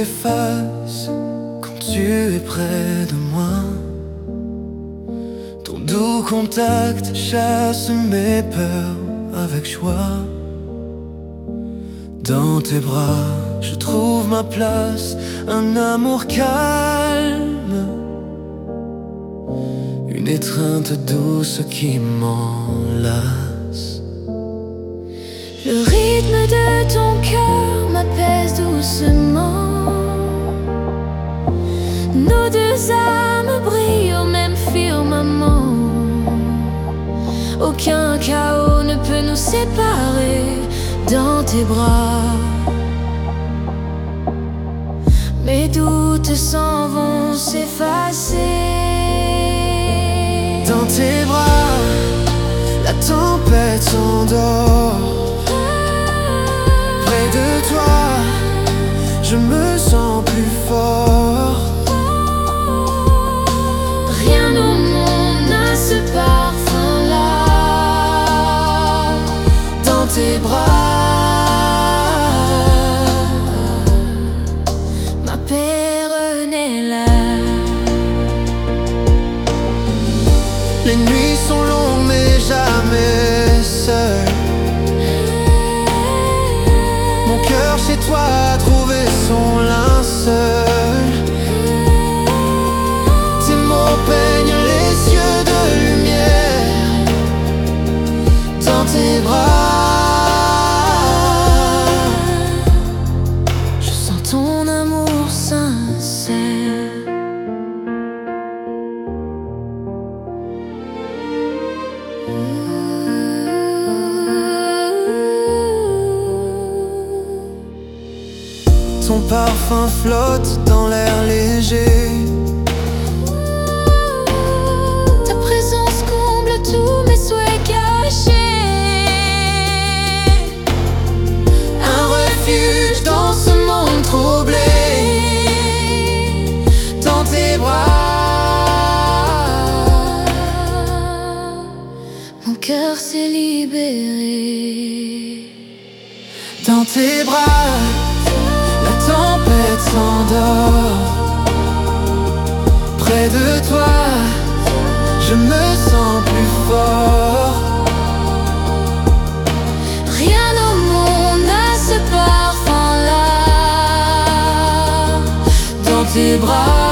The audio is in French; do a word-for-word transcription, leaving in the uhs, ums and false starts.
s'efface quand tu es près de moi. Ton doux contact chasse mes peurs avec joie. Dans tes bras, je trouve ma place, un amour calme, une étreinte douce qui m'enlace. Le rythme de ton cœur m'apaise doucement. Nos deux âmes brillent au même firmament. Aucun chaos ne peut nous séparer. Dans tes bras, mes doutes s'en vont s'effacer. Dans tes bras, la tempête s'endort. Près de toi, je me sens plus fort. Rien au monde n'a ce parfum-là. Dans tes bras, les nuits sont longues mais jamais seul. Mon cœur chez toi a trouvé son linceul. Tes mots peignent les yeux de lumière. Dans tes bras, je sens ton amour sincère. ton parfum flotte dans l'air léger. Ta présence comble tous mes souhaits cachés. Un refuge dans ce monde troublé. Dans tes bras, mon cœur s'est libéré. Dans tes bras, la tempête s'endort. Près de toi, je me sens plus fort. Rien au monde n'a ce parfum-là. Dans tes bras,